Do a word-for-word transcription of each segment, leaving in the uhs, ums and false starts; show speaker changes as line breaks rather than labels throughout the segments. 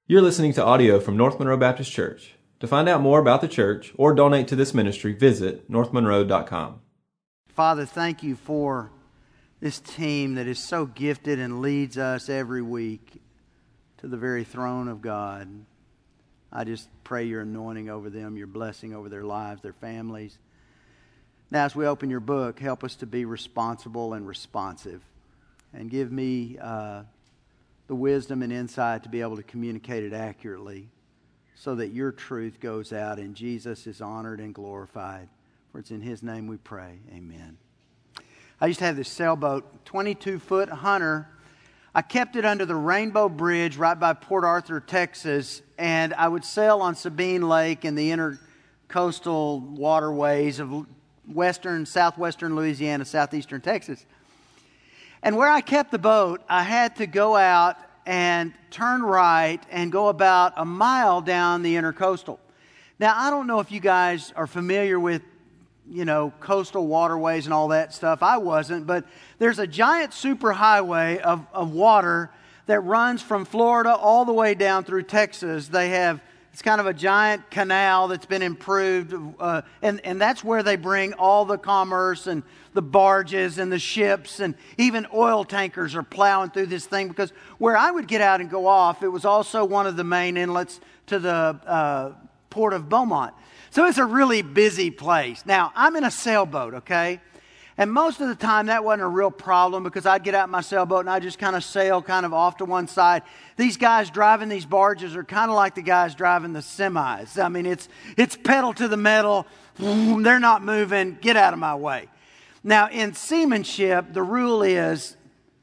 You're listening to audio from North Monroe Baptist Church. To find out more about the church or donate to this ministry, visit north monroe dot com.
Father, thank you for this team that is so gifted and leads us every week to the very throne of God. I just pray your anointing over them, your blessing over their lives, their families. Now, as we open your book, help us to be responsible and responsive. And give me uh, the wisdom and insight to be able to communicate it accurately so that your truth goes out and Jesus is honored and glorified. For it's in His name we pray. Amen. I used to have this sailboat, twenty-two foot Hunter. I kept it under the Rainbow Bridge right by Port Arthur, Texas, and I would sail on Sabine Lake and the intercoastal waterways of western, southwestern Louisiana, southeastern Texas. And where I kept the boat, I had to go out and turn right and go about a mile down the intercoastal. Now, I don't know if you guys are familiar with, you know, coastal waterways and all that stuff. I wasn't, but there's a giant superhighway of, of water that runs from Florida all the way down through Texas. They have, it's kind of a giant canal that's been improved, uh, and, and that's where they bring all the commerce and the barges and the ships, and even oil tankers are plowing through this thing, because where I would get out and go off, it was also one of the main inlets to the uh, port of Beaumont. So it's a really busy place. Now, I'm in a sailboat, okay? And most of the time that wasn't a real problem, because I'd get out in my sailboat and I'd just kind of sail kind of off to one side. These guys driving these barges are kind of like the guys driving the semis. I mean, it's it's pedal to the metal. They're not moving. Get out of my way. Now, in seamanship, the rule is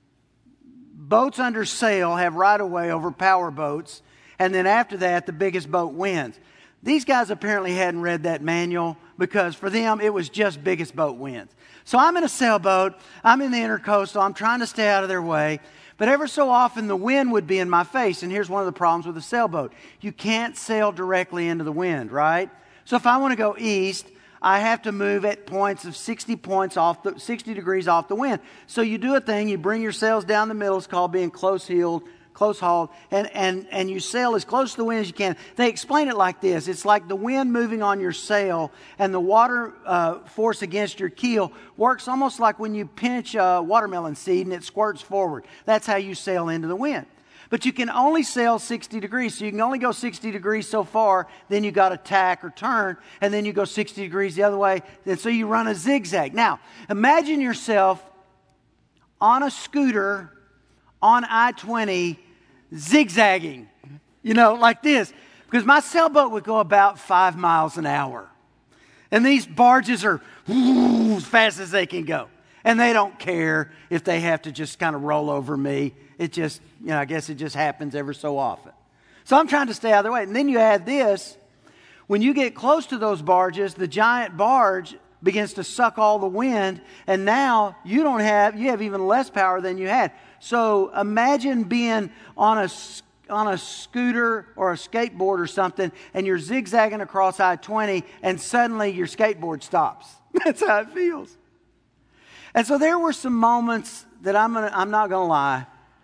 boats under sail have right of way over power boats. And then after that, the biggest boat wins. These guys apparently hadn't read that manual, because for them, it was just biggest boat wins. So I'm in a sailboat. I'm in the intercoastal. I'm trying to stay out of their way. But ever so often, the wind would be in my face. And here's one of the problems with a sailboat. You can't sail directly into the wind, right? So if I want to go east, I have to move at points of sixty points off the, sixty degrees off the wind. So you do a thing. You bring your sails down the middle. It's called being close-heeled. Close hauled, and, and, and you sail as close to the wind as you can. They explain it like this. It's like the wind moving on your sail, and the water uh, force against your keel works almost like when you pinch a watermelon seed and it squirts forward. That's how you sail into the wind. But you can only sail sixty degrees, so you can only go sixty degrees so far, then you got to tack or turn, and then you go sixty degrees the other way, and so you run a zigzag. Now, imagine yourself on a scooter on I twenty, zigzagging, you know, like this. Because my sailboat would go about five miles an hour. And these barges are whoo, as fast as they can go. And they don't care if they have to just kind of roll over me. It just, you know, I guess it just happens ever so often. So I'm trying to stay out of their way. And then you add this. When you get close to those barges, the giant barge begins to suck all the wind. And now you don't have, you have even less power than you had. So imagine being on a, on a scooter or a skateboard or something, and you're zigzagging across I twenty, and suddenly your skateboard stops. That's how it feels. And so there were some moments that I'm gonna, I'm not going to lie,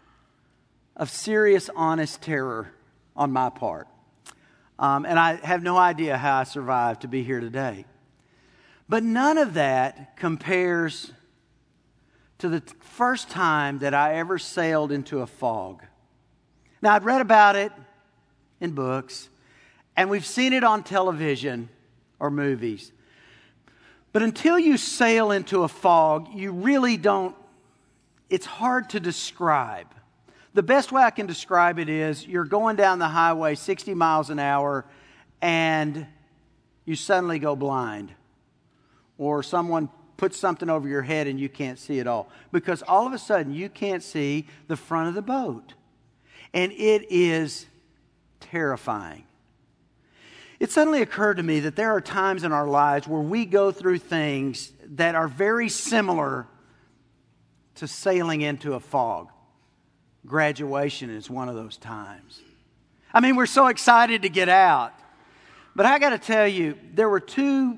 of serious, honest terror on my part. Um, and I have no idea how I survived to be here today. But none of that compares to the first time that I ever sailed into a fog. Now, I'd read about it in books, and we've seen it on television or movies. But until you sail into a fog, you really don't, it's hard to describe. The best way I can describe it is you're going down the highway sixty miles an hour, and you suddenly go blind. Or someone puts something over your head and you can't see it all. Because all of a sudden you can't see the front of the boat. And it is terrifying. It suddenly occurred to me that there are times in our lives where we go through things that are very similar to sailing into a fog. Graduation is one of those times. I mean, we're so excited to get out. But I got to tell you, there were two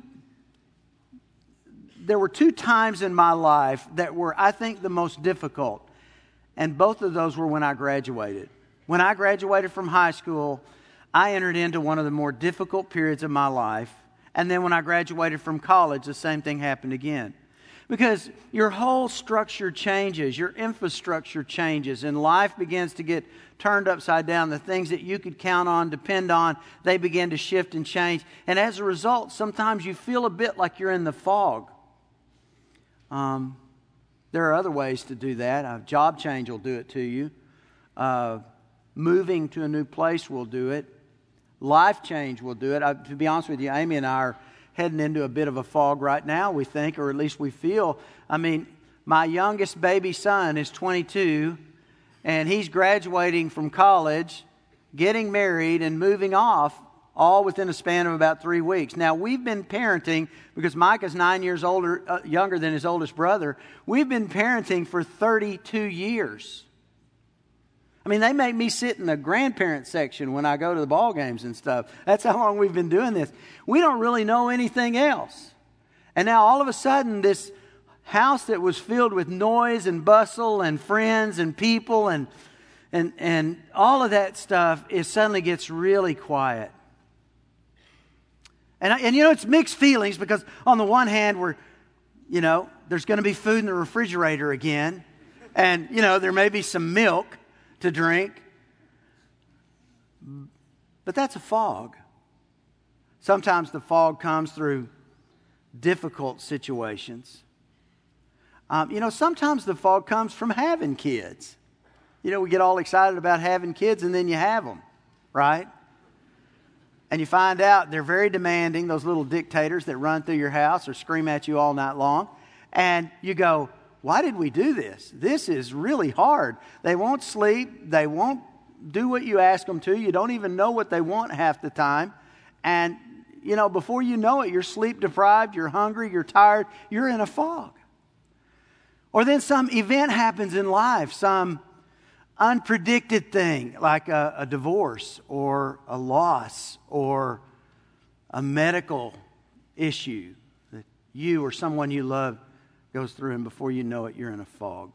There were two times in my life that were, I think, the most difficult. And both of those were when I graduated. When I graduated from high school, I entered into one of the more difficult periods of my life. And then when I graduated from college, the same thing happened again. Because your whole structure changes, your infrastructure changes, and life begins to get turned upside down. The things that you could count on, depend on, they begin to shift and change. And as a result, sometimes you feel a bit like you're in the fog. Um, there are other ways to do that. A job change will do it to you. Uh, moving to a new place will do it. Life change will do it. I, to be honest with you, Amy and I are heading into a bit of a fog right now, we think, or at least we feel. I mean, my youngest baby son is twenty-two, and he's graduating from college, getting married, and moving off, all within a span of about three weeks. Now, we've been parenting, because Micah's nine years older, uh, younger than his oldest brother. We've been parenting for thirty-two years. I mean, they make me sit in the grandparent section when I go to the ball games and stuff. That's how long we've been doing this. We don't really know anything else. And now all of a sudden, this house that was filled with noise and bustle and friends and people and and and all of that stuff, it suddenly gets really quiet. And, I, and you know, it's mixed feelings, because on the one hand, we're, you know, there's going to be food in the refrigerator again. And, you know, there may be some milk to drink. But that's a fog. Sometimes the fog comes through difficult situations. Um, you know, sometimes the fog comes from having kids. You know, we get all excited about having kids, and then you have them, right? And you find out they're very demanding, those little dictators that run through your house or scream at you all night long. And you go, why did we do this? This is really hard. They won't sleep. They won't do what you ask them to. You don't even know what they want half the time. And, you know, before you know it, you're sleep deprived, you're hungry, you're tired, you're in a fog. Or then some event happens in life, some unpredicted thing, like a, a divorce or a loss or a medical issue that you or someone you love goes through, and before you know it, you're in a fog.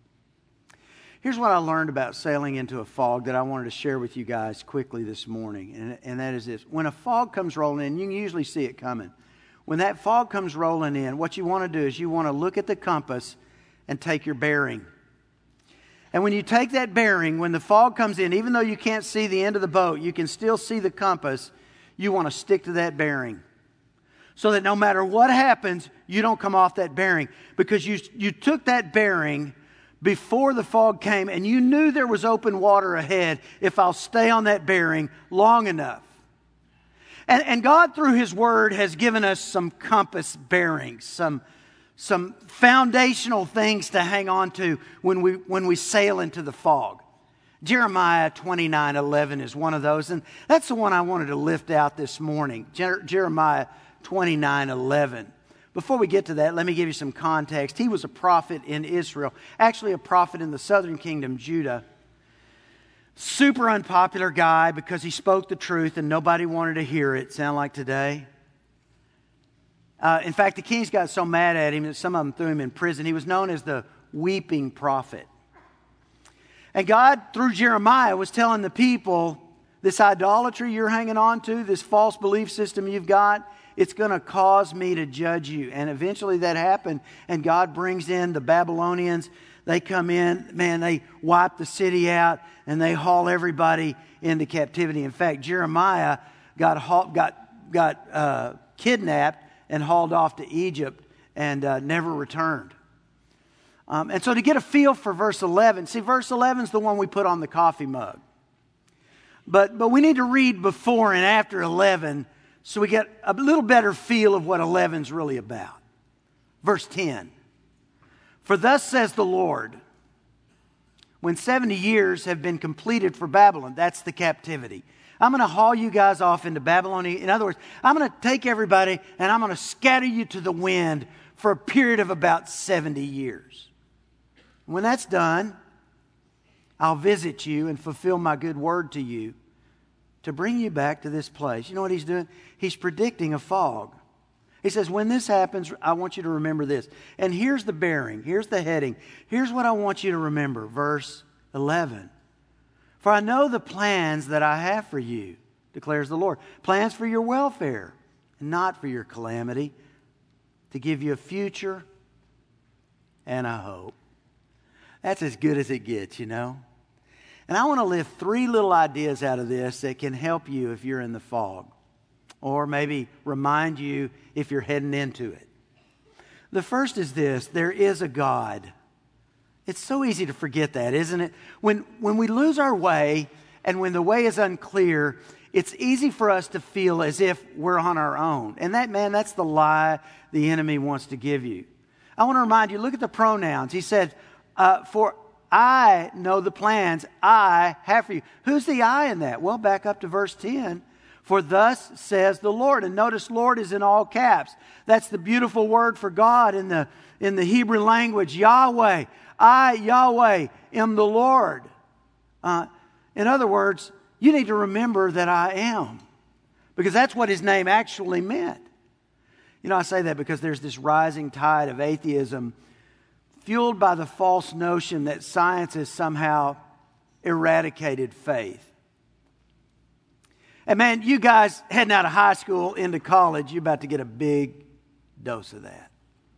Here's what I learned about sailing into a fog that I wanted to share with you guys quickly this morning, and, and that is this. When a fog comes rolling in, you can usually see it coming. When that fog comes rolling in, what you want to do is you want to look at the compass and take your bearing. And when you take that bearing, when the fog comes in, even though you can't see the end of the boat, you can still see the compass, you want to stick to that bearing. So that no matter what happens, you don't come off that bearing. Because you, you took that bearing before the fog came, and you knew there was open water ahead if I'll stay on that bearing long enough. And, and God, through His Word, has given us some compass bearings, some, some foundational things to hang on to when we, when we sail into the fog. Jeremiah twenty-nine eleven is one of those, and that's the one I wanted to lift out this morning. Jer- Jeremiah twenty-nine eleven. Before we get to that, let me give you some context. He was a prophet in Israel, actually a prophet in the southern kingdom, Judah. Super unpopular guy because he spoke the truth and nobody wanted to hear it. Sound like today? Uh, in fact, the kings got so mad at him that some of them threw him in prison. He was known as the weeping prophet. And God, through Jeremiah, was telling the people, this idolatry you're hanging on to, this false belief system you've got, it's going to cause me to judge you. And eventually that happened. And God brings in the Babylonians. They come in, man, they wipe the city out and they haul everybody into captivity. In fact, Jeremiah got got got uh, kidnapped and hauled off to Egypt and uh, never returned. Um, and so to get a feel for verse eleven, see, verse eleven is the one we put on the coffee mug. But but we need to read before and after eleven so we get a little better feel of what eleven is really about. Verse ten. For thus says the Lord, when seventy years have been completed for Babylon, that's the captivity. I'm going to haul you guys off into Babylon. In other words, I'm going to take everybody and I'm going to scatter you to the wind for a period of about seventy years. When that's done, I'll visit you and fulfill my good word to you to bring you back to this place. You know what he's doing? He's predicting a fog. He says, when this happens, I want you to remember this. And here's the bearing. Here's the heading. Here's what I want you to remember. Verse eleven. For I know the plans that I have for you, declares the Lord. Plans for your welfare and not for your calamity, to give you a future and a hope. That's as good as it gets, you know. And I want to lift three little ideas out of this that can help you if you're in the fog, or maybe remind you if you're heading into it. The first is this: there is a God. It's so easy to forget that, isn't it? When, when we lose our way and when the way is unclear, it's easy for us to feel as if we're on our own. And that, man, that's the lie the enemy wants to give you. I want to remind you, look at the pronouns. He said, uh, for I know the plans I have for you. Who's the I in that? Well, back up to verse ten. For thus says the Lord. And notice Lord is in all caps. That's the beautiful word for God in the, in the Hebrew language, Yahweh. I, Yahweh, am the Lord. Uh, in other words, you need to remember that I am, because that's what his name actually meant. You know, I say that because there's this rising tide of atheism fueled by the false notion that science has somehow eradicated faith. And man, you guys heading out of high school into college, you're about to get a big dose of that.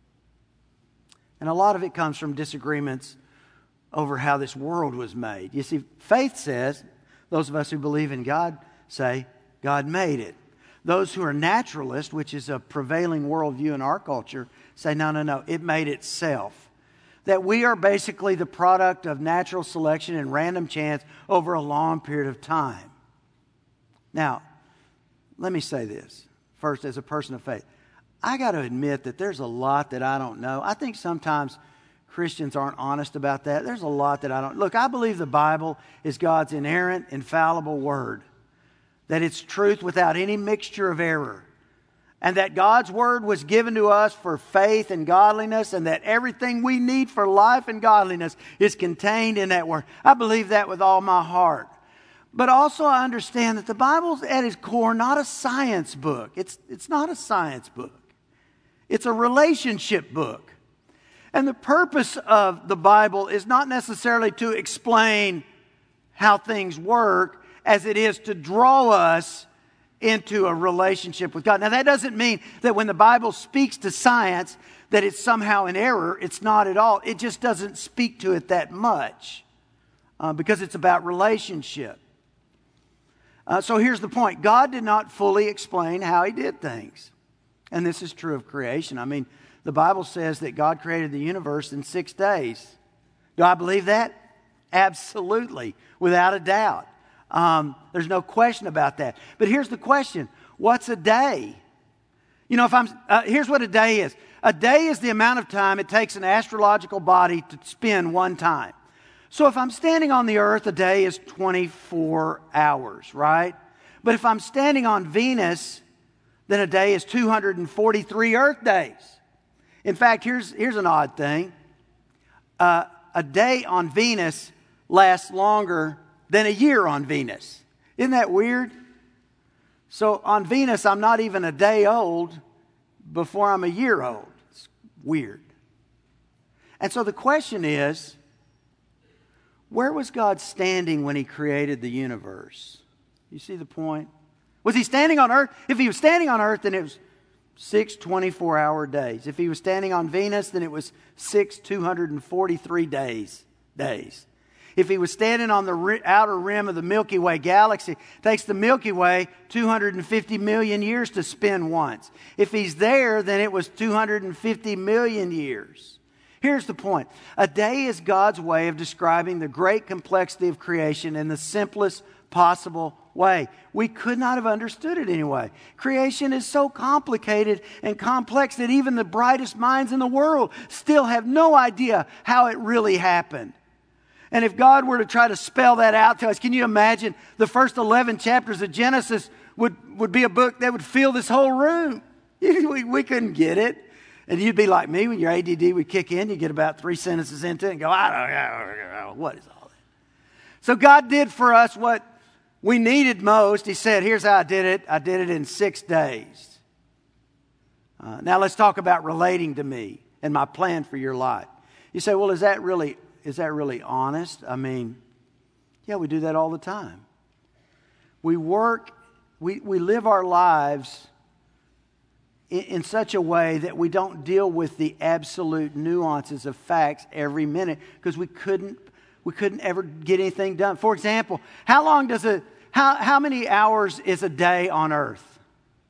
And a lot of it comes from disagreements over how this world was made. You see, faith says, those of us who believe in God say, God made it. Those who are naturalists, which is a prevailing worldview in our culture, say, no, no, no, it made itself. That we are basically the product of natural selection and random chance over a long period of time. Now, let me say this first as a person of faith. I got to admit that there's a lot that I don't know. I think sometimes Christians aren't honest about that. There's a lot that I don't. Look, I believe the Bible is God's inerrant, infallible word. That it's truth without any mixture of error. And that God's word was given to us for faith and godliness, and that everything we need for life and godliness is contained in that word. I believe that with all my heart. But also I understand that the Bible's at its core not a science book. It's, it's not a science book. It's a relationship book. And the purpose of the Bible is not necessarily to explain how things work as it is to draw us into a relationship with God. Now, that doesn't mean that when the Bible speaks to science that it's somehow in error. It's not at all. It just doesn't speak to it that much uh, because it's about relationship. Uh, so here's the point. God did not fully explain how He did things. And this is true of creation. I mean, the Bible says that God created the universe in six days. Do I believe that? Absolutely, without a doubt. Um, there's no question about that. But here's the question. What's a day? You know, if I'm, uh, here's what a day is. A day is the amount of time it takes an astrological body to spin one time. So if I'm standing on the earth, a day is twenty-four hours, right? But if I'm standing on Venus, then a day is two hundred forty-three Earth days. In fact, here's, here's an odd thing. Uh, a day on Venus lasts longer than a year on Venus. Isn't that weird? So on Venus, I'm not even a day old before I'm a year old. It's weird. And so the question is, where was God standing when He created the universe? You see the point? Was He standing on Earth? If He was standing on Earth, then it was six twenty-four hour days. If He was standing on Venus, then it was six two hundred forty-three days. days. If He was standing on the outer rim of the Milky Way galaxy, it takes the Milky Way two hundred fifty million years to spin once. If He's there, then it was two hundred fifty million years. Here's the point. A day is God's way of describing the great complexity of creation in the simplest possible way. We could not have understood it anyway. Creation is so complicated and complex that even the brightest minds in the world still have no idea how it really happened. And if God were to try to spell that out to us, can you imagine the first eleven chapters of Genesis would, would be a book that would fill this whole room? We, we couldn't get it. And you'd be like me when your A D D would kick in. You get about three sentences into it and go, I don't know, what is all that? So God did for us what we needed most. He said, here's how I did it. I did it in six days. Uh, now let's talk about relating to me and my plan for your life. You say, well, is that really, is that really honest? I mean, Yeah, we do that all the time. We work, we, we live our lives in, in such a way that we don't deal with the absolute nuances of facts every minute because we couldn't we couldn't ever get anything done. For example, how long does a how how many hours is a day on earth?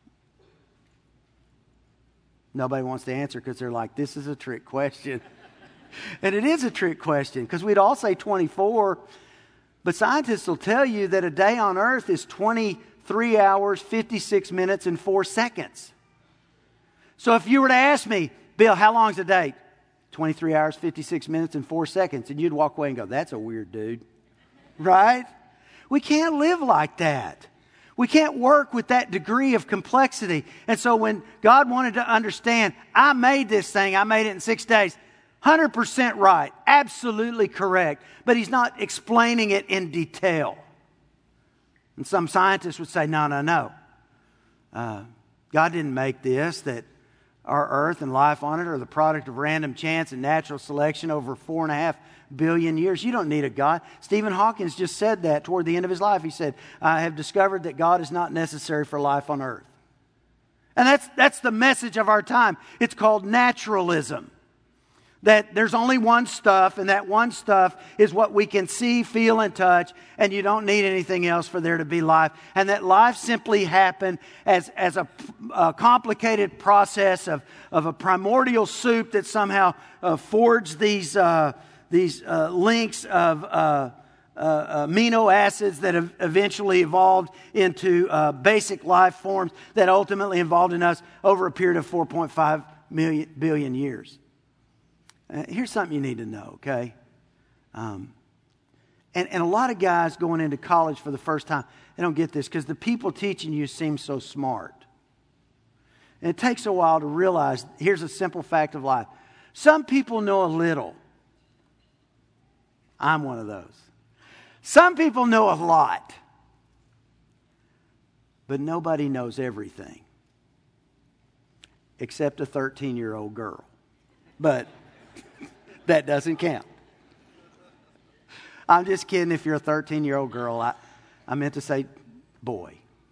Nobody wants to answer because they're like, this is a trick question. And it is a trick question because we'd all say twenty-four. But scientists will tell you that a day on earth is twenty-three hours, fifty-six minutes, and four seconds. So if you were to ask me, Bill, how long's a day? twenty-three hours, fifty-six minutes, and four seconds. And you'd walk away and go, that's a weird dude. Right? We can't live like that. We can't work with that degree of complexity. And so when God wanted to understand, I made this thing, I made it in six days. one hundred percent right. Absolutely correct. But He's not explaining it in detail. And some scientists would say, no, no, no. Uh, God didn't make this, that our earth and life on it are the product of random chance and natural selection over four and a half billion years. You don't need a God. Stephen Hawking just said that toward the end of his life. He said, I have discovered that God is not necessary for life on earth. And that's, that's the message of our time. It's called naturalism. That there's only one stuff, and that one stuff is what we can see, feel, and touch, and you don't need anything else for there to be life. And that life simply happened as, as a, a complicated process of, of a primordial soup that somehow uh, forged these, uh, these uh, links of uh, uh, amino acids that have eventually evolved into uh, basic life forms that ultimately evolved in us over a period of four point five million, billion years. Uh, here's something you need to know, okay? Um, and, and a lot of guys going into college for the first time, they don't get this because the people teaching you seem so smart. And it takes a while to realize, here's a simple fact of life. Some people know a little. I'm one of those. Some people know a lot. But nobody knows everything. Except a thirteen-year-old girl. But that doesn't count. I'm just kidding if you're a thirteen-year-old girl. I, I meant to say boy.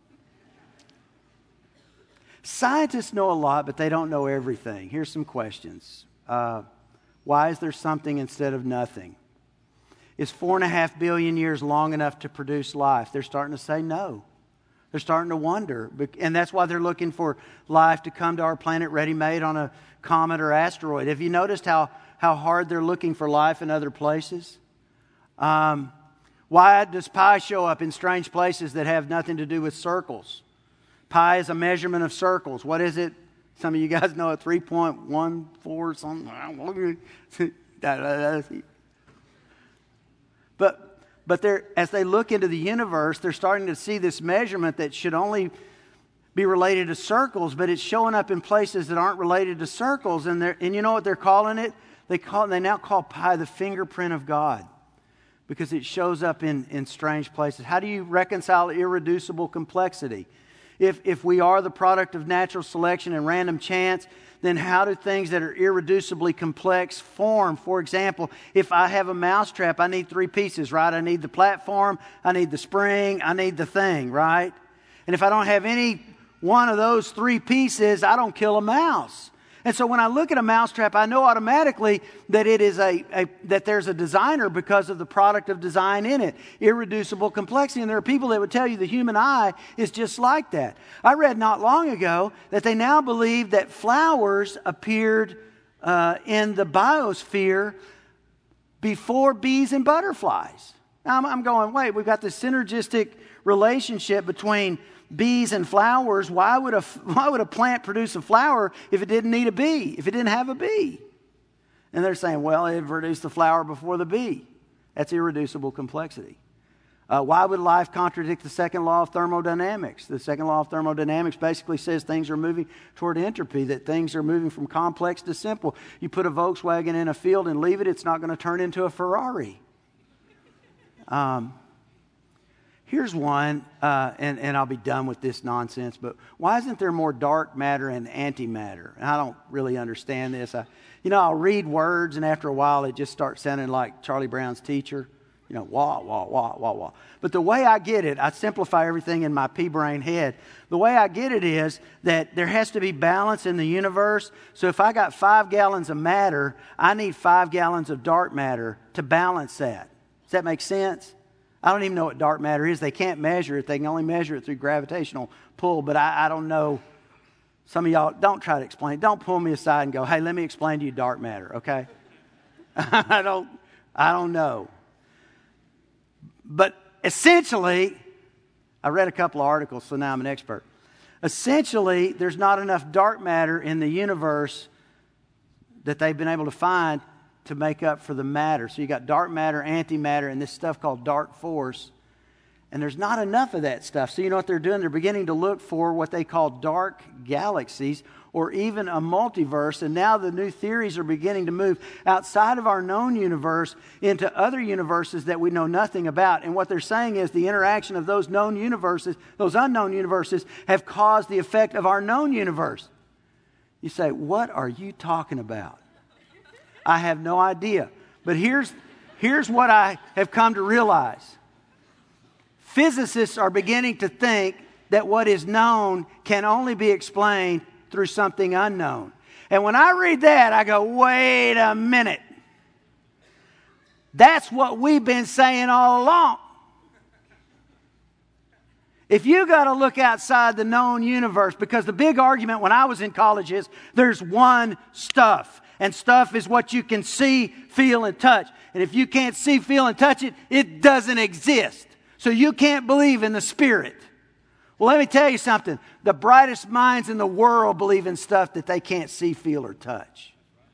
Scientists know a lot, but they don't know everything. Here's some questions. Uh, why is there something instead of nothing? Is four and a half billion years long enough to produce life? They're starting to say no. They're starting to wonder. And that's why they're looking for life to come to our planet ready-made on a comet or asteroid. Have you noticed how, how hard they're looking for life in other places? Um, why does pi show up in strange places that have nothing to do with circles? Pi is a measurement of circles. What is it? Some of you guys know it, three point one four something. But, but they're, as they look into the universe, they're starting to see this measurement that should only be related to circles, but it's showing up in places that aren't related to circles. And, they're, and you know what they're calling it? They, call, they now call pi the fingerprint of God because it shows up in, in strange places. How do you reconcile irreducible complexity? If, if we are the product of natural selection and random chance, then how do things that are irreducibly complex form? For example, if I have a mousetrap, I need three pieces, right? I need the platform, I need the spring, I need the thing, right? And if I don't have any one of those three pieces, I don't kill a mouse. And so when I look at a mousetrap, I know automatically that it is a, a that there's a designer because of the product of design in it. Irreducible complexity. And there are people that would tell you the human eye is just like that. I read not long ago that they now believe that flowers appeared uh, in the biosphere before bees and butterflies. Now I'm, I'm going, wait, we've got this synergistic relationship between bees and flowers. Why would a why would a plant produce a flower if it didn't need a bee, if it didn't have a bee? And they're saying, well, it produced the flower before the bee. That's irreducible complexity. Uh, why would life contradict the second law of thermodynamics? The second law of thermodynamics basically says things are moving toward entropy, that things are moving from complex to simple. You put a Volkswagen in a field and leave it, it's not going to turn into a Ferrari. Um Here's one, uh, and, and I'll be done with this nonsense, but why isn't there more dark matter and antimatter? And I don't really understand this. I, you know, I'll read words, and after a while, it just starts sounding like Charlie Brown's teacher. You know, wah, wah, wah, wah, wah. But the way I get it, I simplify everything in my pea-brain head. The way I get it is that there has to be balance in the universe. So if I got five gallons of matter, I need five gallons of dark matter to balance that. Does that make sense? I don't even know what dark matter is. They can't measure it. They can only measure it through gravitational pull. But I, I don't know. Some of y'all, don't try to explain. Don't pull me aside and go, hey, let me explain to you dark matter, okay? I don't, I don't know. But essentially, I read a couple of articles, so now I'm an expert. Essentially, there's not enough dark matter in the universe that they've been able to find to make up for the matter. So you got dark matter, antimatter, and this stuff called dark force. And there's not enough of that stuff. So you know what they're doing? They're beginning to look for what they call dark galaxies or even a multiverse. And now the new theories are beginning to move outside of our known universe into other universes that we know nothing about. And what they're saying is the interaction of those known universes, those unknown universes, have caused the effect of our known universe. You say, what are you talking about? I have no idea. But here's, here's what I have come to realize. Physicists are beginning to think that what is known can only be explained through something unknown. And when I read that, I go, wait a minute. That's what we've been saying all along. If you got to look outside the known universe, because the big argument when I was in college is there's one stuff. And stuff is what you can see, feel, and touch. And if you can't see, feel, and touch it, it doesn't exist. So you can't believe in the Spirit. Well, let me tell you something. The brightest minds in the world believe in stuff that they can't see, feel, or touch.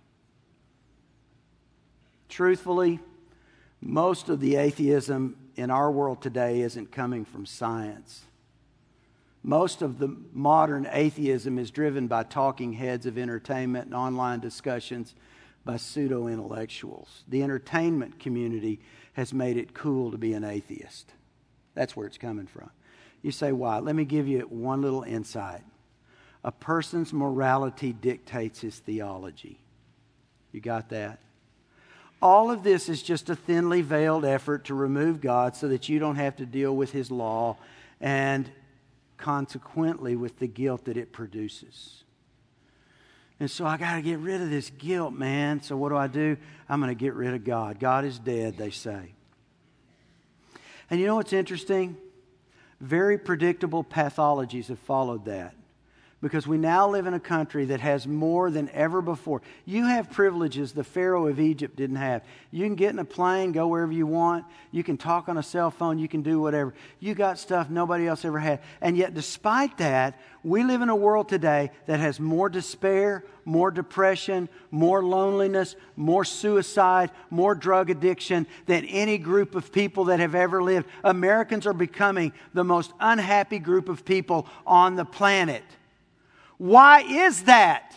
Truthfully, most of the atheism in our world today isn't coming from science. Most of the modern atheism is driven by talking heads of entertainment and online discussions by pseudo-intellectuals. The entertainment community has made it cool to be an atheist. That's where it's coming from. You say, why? Let me give you one little insight. A person's morality dictates his theology. You got that? All of this is just a thinly veiled effort to remove God so that you don't have to deal with His law and consequently with the guilt that it produces. And so I got to get rid of this guilt, man. So what do I do? I'm going to get rid of God. God is dead, they say. And you know what's interesting? Very predictable pathologies have followed that. Because we now live in a country that has more than ever before. You have privileges the Pharaoh of Egypt didn't have. You can get in a plane, go wherever you want. You can talk on a cell phone. You can do whatever. You got stuff nobody else ever had. And yet despite that, we live in a world today that has more despair, more depression, more loneliness, more suicide, more drug addiction than any group of people that have ever lived. Americans are becoming the most unhappy group of people on the planet. Why is that?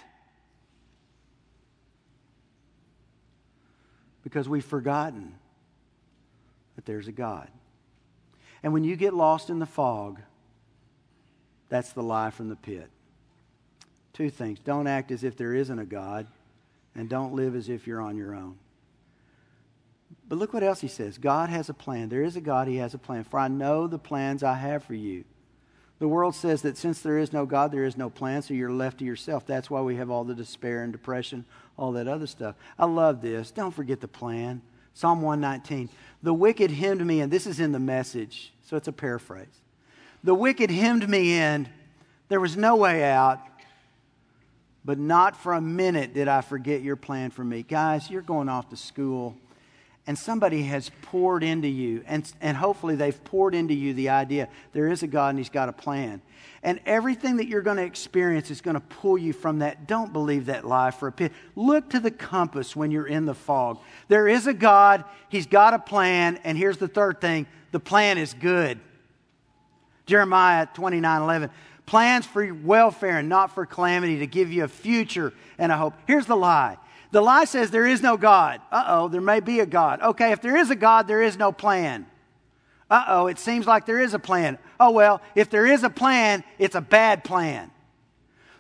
Because we've forgotten that there's a God. And when you get lost in the fog, that's the lie from the pit. Two things. Don't act as if there isn't a God, and don't live as if you're on your own. But look what else he says. God has a plan. There is a God. He has a plan. For I know the plans I have for you. The world says that since there is no God, there is no plan, so you're left to yourself. That's why we have all the despair and depression, all that other stuff. I love this. Don't forget the plan. Psalm one nineteen. The wicked hemmed me in. This is in the Message, so it's a paraphrase. The wicked hemmed me in. There was no way out. But not for a minute did I forget your plan for me. Guys, you're going off to school. And somebody has poured into you, and, and hopefully they've poured into you the idea there is a God and He's got a plan. And everything that you're going to experience is going to pull you from that. Don't believe that lie for a pit. Look to the compass when you're in the fog. There is a God, He's got a plan, and here's the third thing, the plan is good. Jeremiah twenty-nine eleven. Plans for your welfare and not for calamity, to give you a future and a hope. Here's the lie. The lie says there is no God. Uh-oh, there may be a God. Okay, if there is a God, there is no plan. Uh-oh, it seems like there is a plan. Oh, well, if there is a plan, it's a bad plan.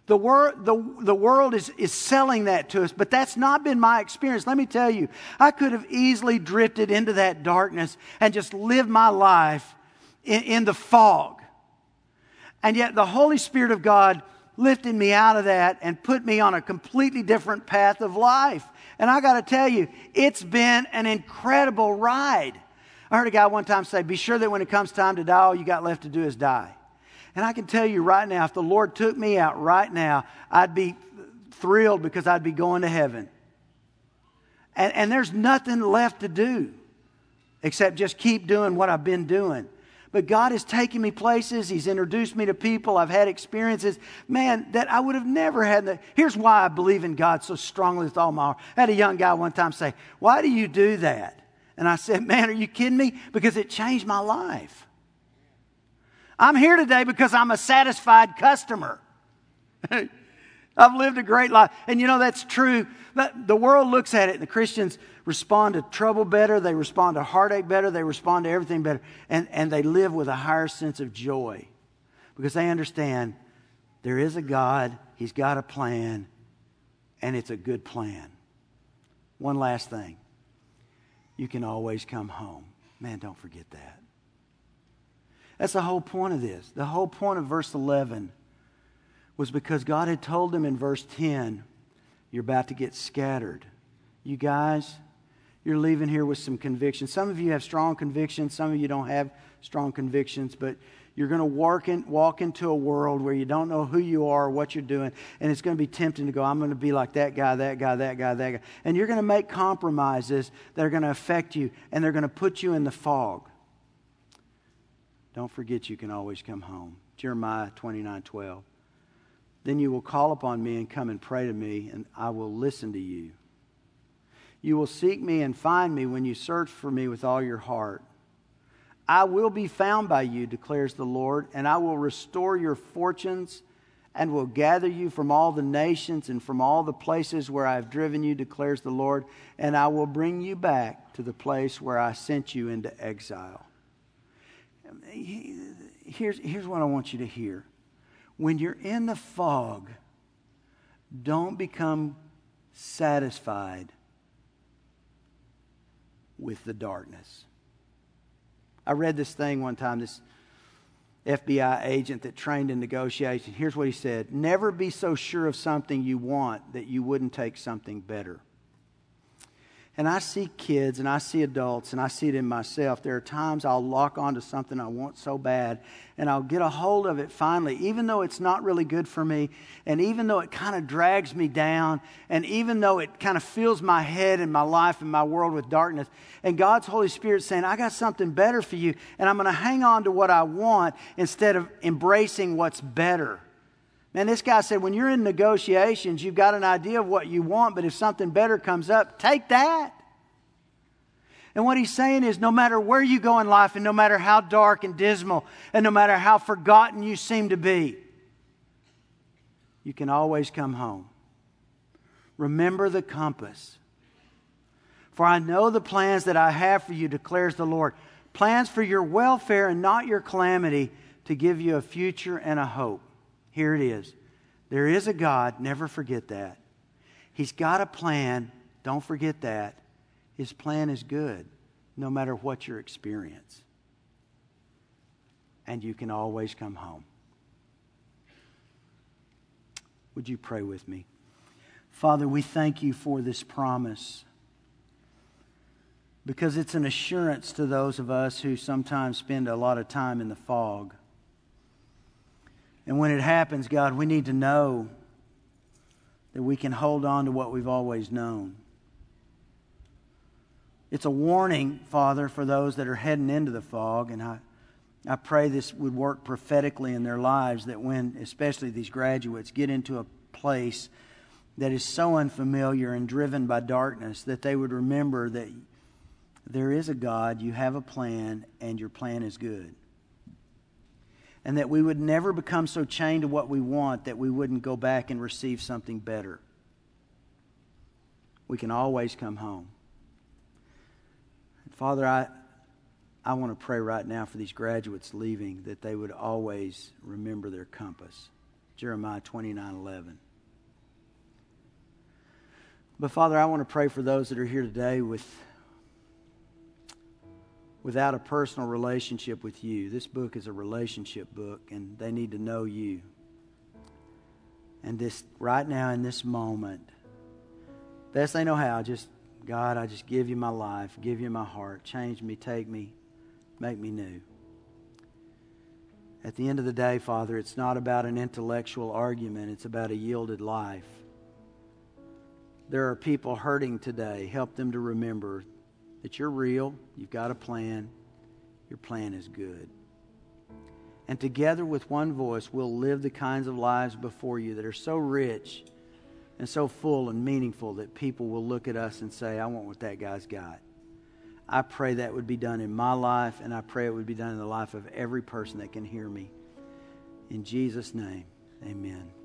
The, wor- the, the world is, is selling that to us, but that's not been my experience. Let me tell you, I could have easily drifted into that darkness and just lived my life in, in the fog. And yet the Holy Spirit of God lifted me out of that and put me on a completely different path of life. And I got to tell you, it's been an incredible ride. I heard a guy one time say, be sure that when it comes time to die, all you got left to do is die. And I can tell you right now, if the Lord took me out right now, I'd be thrilled because I'd be going to heaven. And, and there's nothing left to do except just keep doing what I've been doing. But God has taken me places. He's introduced me to people. I've had experiences, man, that I would have never had. The, here's why I believe in God so strongly with all my heart. I had a young guy one time say, why do you do that? And I said, man, are you kidding me? Because it changed my life. I'm here today because I'm a satisfied customer. I've lived a great life. And you know, that's true. The world looks at it and the Christians respond to trouble better. They respond to heartache better. They respond to everything better. And, and they live with a higher sense of joy because they understand there is a God. He's got a plan and it's a good plan. One last thing. You can always come home. Man, don't forget that. That's the whole point of this. The whole point of verse eleven was because God had told them in verse ten, you're about to get scattered. You guys, you're leaving here with some convictions. Some of you have strong convictions. Some of you don't have strong convictions. But you're going to walk, in, walk into a world where you don't know who you are or what you're doing. And it's going to be tempting to go, I'm going to be like that guy, that guy, that guy, that guy. And you're going to make compromises that are going to affect you. And they're going to put you in the fog. Don't forget you can always come home. Jeremiah twenty-nine twelve. Then you will call upon me and come and pray to me, and I will listen to you. You will seek me and find me when you search for me with all your heart. I will be found by you, declares the Lord, and I will restore your fortunes and will gather you from all the nations and from all the places where I have driven you, declares the Lord, and I will bring you back to the place where I sent you into exile. Here's, here's what I want you to hear. When you're in the fog, don't become satisfied with the darkness. I read this thing one time, this F B I agent that trained in negotiation. Here's what he said. Never be so sure of something you want that you wouldn't take something better. And I see kids and I see adults and I see it in myself. There are times I'll lock onto something I want so bad and I'll get a hold of it finally, even though it's not really good for me and even though it kind of drags me down and even though it kind of fills my head and my life and my world with darkness. And God's Holy Spirit saying, I got something better for you and I'm going to hang on to what I want instead of embracing what's better. Man, this guy said, when you're in negotiations, you've got an idea of what you want, but if something better comes up, take that. And what he's saying is no matter where you go in life and no matter how dark and dismal and no matter how forgotten you seem to be, you can always come home. Remember the compass. For I know the plans that I have for you, declares the Lord. Plans for your welfare and not your calamity, to give you a future and a hope. Here it is. There is a God. Never forget that. He's got a plan. Don't forget that. His plan is good, no matter what your experience. And you can always come home. Would you pray with me? Father, we thank you for this promise, because it's an assurance to those of us who sometimes spend a lot of time in the fog. And when it happens, God, we need to know that we can hold on to what we've always known. It's a warning, Father, for those that are heading into the fog. And I, I pray this would work prophetically in their lives, that when, especially these graduates, get into a place that is so unfamiliar and driven by darkness, that they would remember that there is a God, you have a plan, and your plan is good. And that we would never become so chained to what we want that we wouldn't go back and receive something better. We can always come home. And Father, I, I want to pray right now for these graduates leaving, that they would always remember their compass. Jeremiah twenty-nine eleven. But Father, I want to pray for those that are here today with without a personal relationship with you. This book is a relationship book, and they need to know you. And this right now in this moment, best they know how, just, God, I just give you my life, give you my heart, change me, take me, make me new. At the end of the day, Father, it's not about an intellectual argument, it's about a yielded life. There are people hurting today. Help them to remember that you're real, you've got a plan, your plan is good. And together with one voice, we'll live the kinds of lives before you that are so rich and so full and meaningful that people will look at us and say, I want what that guy's got. I pray that would be done in my life, and I pray it would be done in the life of every person that can hear me. In Jesus' name, amen.